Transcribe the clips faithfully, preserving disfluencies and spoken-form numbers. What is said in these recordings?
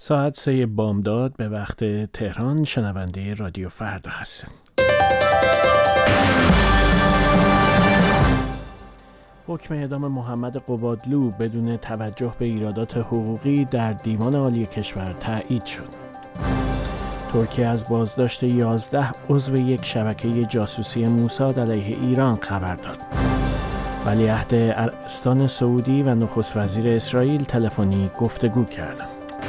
ساعت سه بامداد به وقت تهران. شنونده رادیو فردا هستند. حکم اعدام محمد قبادلو بدون توجه به ایرادات حقوقی در دیوان عالی کشور تایید شد. ترکیه از بازداشت یازده عضو یک شبکه جاسوسی موساد علیه ایران خبر داد. ولیعهد عربستان سعودی و نخست وزیر اسرائیل تلفنی گفتگو کردند.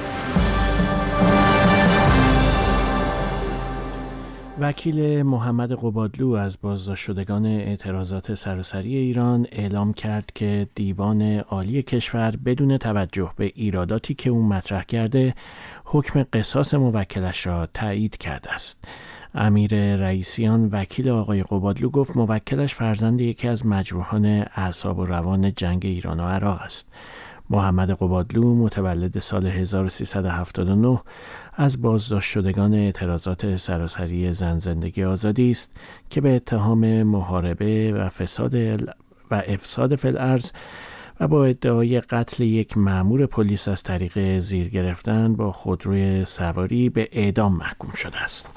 وکیل محمد قبادلو از بازداشت شدگان اعتراضات سراسری ایران اعلام کرد که دیوان عالی کشور بدون توجه به ایراداتی که او مطرح کرده حکم قصاص موکلش را تایید کرده است. امیر رئیسیان وکیل آقای قبادلو گفت موکلش فرزند یکی از مجروحان اعصاب و روان جنگ ایران و عراق است. محمد قبادلو متولد سال هزار و سیصد و هفتاد و نه از بازداشت شدگان اعتراضات سراسری زن زندگی آزادی است که به اتهام محاربه و فساد و افساد فی الارض و با ادعای قتل یک مأمور پلیس از طریق زیر گرفتن با خودروی سواری به اعدام محکوم شده است.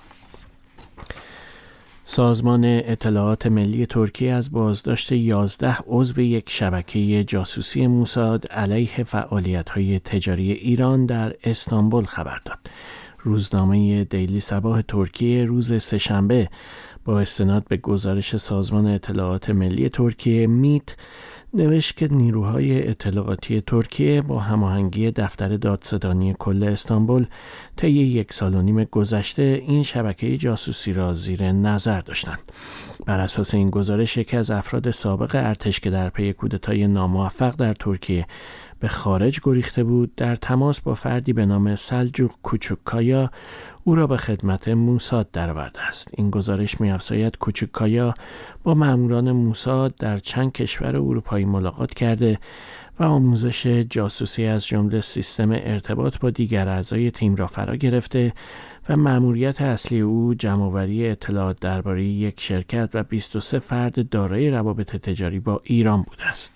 سازمان اطلاعات ملی ترکیه از بازداشت یازده عضو یک شبکه جاسوسی موساد علیه فعالیت‌های تجاری ایران در استانبول خبر داد. روزنامه دیلی صباح ترکیه روز سه‌شنبه با استناد به گزارش سازمان اطلاعات ملی ترکیه میت نوشت که نیروهای اطلاعاتی ترکیه با هماهنگی دفتر دادستانی کل استانبول طی یک سال و نیم گذشته این شبکه جاسوسی را زیر نظر داشتند. بر اساس این گزارش یکی از افراد سابق ارتش که در پی کودتای ناموفق در ترکیه به خارج گریخته بود در تماس با فردی به نام سلجوق کوچوکایا او را به خدمت موساد درآورده است. این گزارش می‌افزاید کوچوکایا با ماموران موساد در چند کشور اروپایی ملاقات کرده و آموزش جاسوسی از جمله سیستم ارتباط با دیگر اعضای تیم را فرا گرفته و مأموریت اصلی او جمع‌آوری اطلاعات درباره یک شرکت و بیست و سه فرد دارای روابط تجاری با ایران بوده است.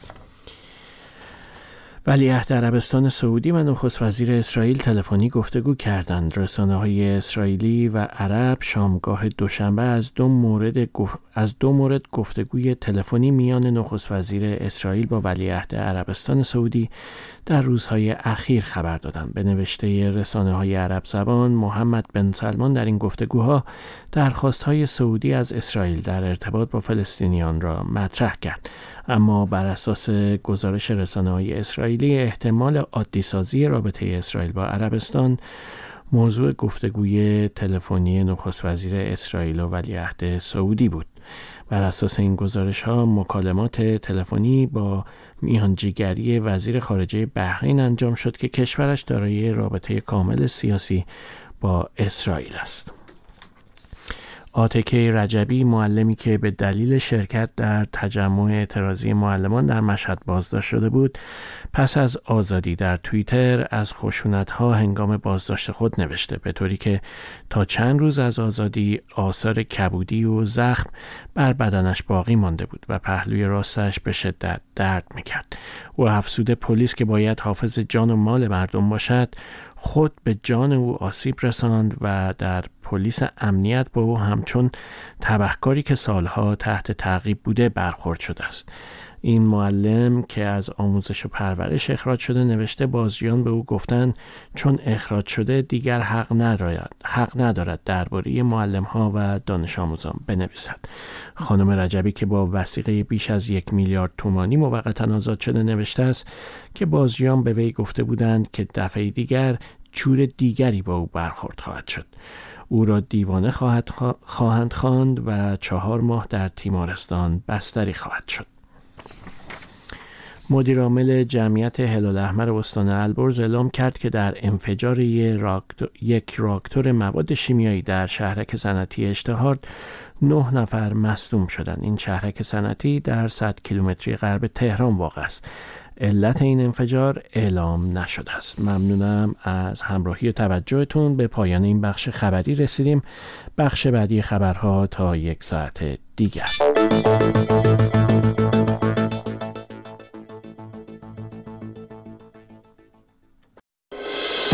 ولیعهد عربستان سعودی و نخست وزیر اسرائیل تلفنی گفتگو کردند. رسانه‌های اسرائیلی و عرب شامگاه دوشنبه از دو مورد گف... از دو مورد گفتگوی تلفنی میان نخست وزیر اسرائیل با ولیعهد عربستان سعودی در روزهای اخیر خبر دادند. به نوشته رسانه‌های عرب زبان، محمد بن سلمان در این گفتگوها درخواست‌های سعودی از اسرائیل در ارتباط با فلسطینیان را مطرح کرد، اما بر اساس گزارش رسانه‌های اسرائیلی احتمال عادی‌سازی رابطه اسرائیل با عربستان موضوع گفتگوی تلفنی نخست وزیر اسرائیل و ولیعهد سعودی بود. بر اساس این گزارش‌ها مکالمات تلفنی با میانجیگری وزیر خارجه بحرین انجام شد که کشورش دارای رابطه کامل سیاسی با اسرائیل است. آتکه رجبی، معلمی که به دلیل شرکت در تجمع اعتراضی معلمان در مشهد بازداشت شده بود، پس از آزادی در توییتر از خشونت‌ها هنگام بازداشت خود نوشته، به طوری که تا چند روز از آزادی آثار کبودی و زخم بر بدنش باقی مانده بود و پهلوی راستش به شدت درد می‌کرد. او افسوده پلیس که باید حافظ جان و مال مردم باشد، خود به جان او آسیب رساند و در پلیس امنیت با او همچون تبهکاری که سالها تحت تعقیب بوده برخورد شده است. این معلم که از آموزش و پرورش اخراج شده نوشته بازجویان به او گفتند چون اخراج شده دیگر حق ندارد حق ندارد درباره معلم‌ها و دانش آموزان بنویسد. خانم رجبی که با وثیقه بیش از یک میلیارد تومانی موقتا آزاد شده نوشته است که بازجویان به وی گفته بودند که دفعه دیگر جور دیگری با او برخورد خواهد شد. او را دیوانه خواهد خواهند خواند و چهار ماه در تیمارستان بستری خواهد شد. مدیر عامل جمعیت هلال احمر استان البرز اعلام کرد که در انفجار یک راکتور مواد شیمیایی در شهرک صنعتی اشتهارد نه نفر مصدوم شدند. این شهرک صنعتی در صد کیلومتری غرب تهران واقع است. علت این انفجار اعلام نشده است. ممنونم از همراهی و توجهتون. به پایان این بخش خبری رسیدیم. بخش بعدی خبرها تا یک ساعت دیگر.